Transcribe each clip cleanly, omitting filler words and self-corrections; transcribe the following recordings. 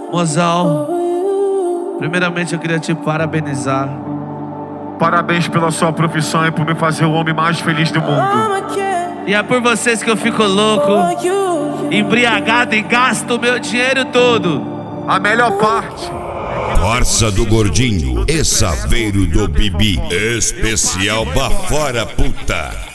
Mozão, primeiramente eu queria te parabenizar. Parabéns pela sua profissão e por me fazer o homem mais feliz do mundo. E é por vocês que eu fico louco, embriagado e gasto o meu dinheiro todo. A melhor parte. Corsa do Gordinho e Saveiro do Bibi. Especial Bafora Puta.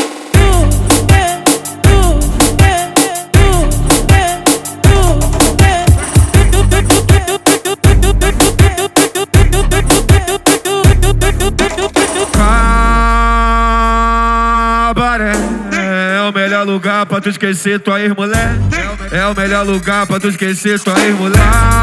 Cabaré é o melhor lugar pra tu esquecer tua ex-mulher. É o melhor lugar pra tu esquecer tua ex-mulher.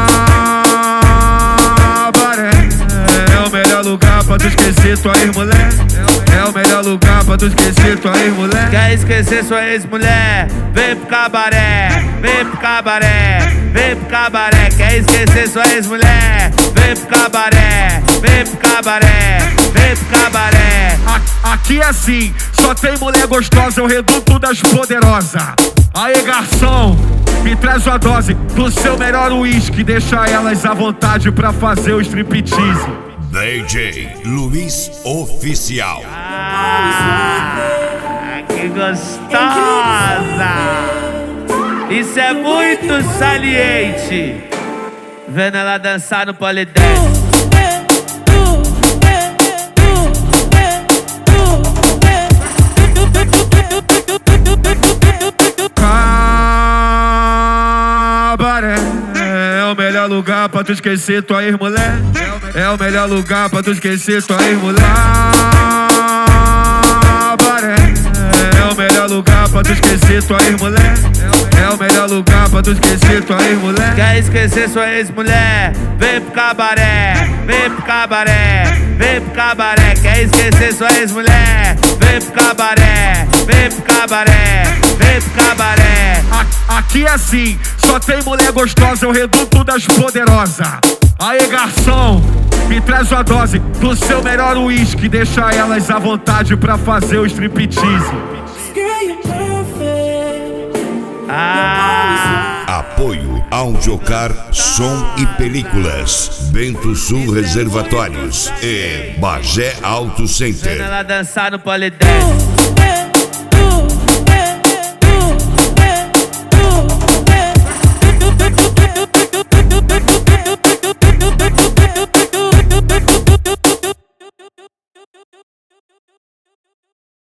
Cabaré é o melhor lugar pra tu esquecer tua ex-mulher. É o melhor lugar pra tu esquecer tua ex-mulher. Quer esquecer sua ex-mulher? Vem pro cabaré, vem pro cabaré, vem pro cabaré. Quer esquecer sua ex-mulher? Vem pro cabaré, vem pro cabaré, vem pro cabaré. Aqui é assim, só tem mulher gostosa, é o reduto das poderosas. Aê, garçom, me traz uma dose do seu melhor uísque. Deixa elas à vontade pra fazer o striptease. DJ Luiz Oficial. Que gostosa! Isso é muito saliente. Vendo ela dançar no polidense. Cabaré é o melhor lugar pra tu esquecer tua ex-mulher. É o melhor lugar pra tu esquecer tua ex-mulher. Cabaré é o melhor lugar pra tu esquecer tua ex-mulher. É o melhor lugar pra tu esquecer tua ex-mulher. Quer esquecer sua ex-mulher? Vem pro cabaré, vem pro cabaré, vem pro cabaré. Quer esquecer sua ex-mulher? Vem pro cabaré, vem pro cabaré, vem pro cabaré. Aqui é assim, só tem mulher gostosa, é o reduto das poderosas. Aê, garçom, me traz uma dose do seu melhor uísque. Deixa elas à vontade pra fazer o striptease. Apoio Audiocar, Som e Películas, Bento Sul Reservatórios e Bagé Auto Center. Vendo ela dançar no polidense.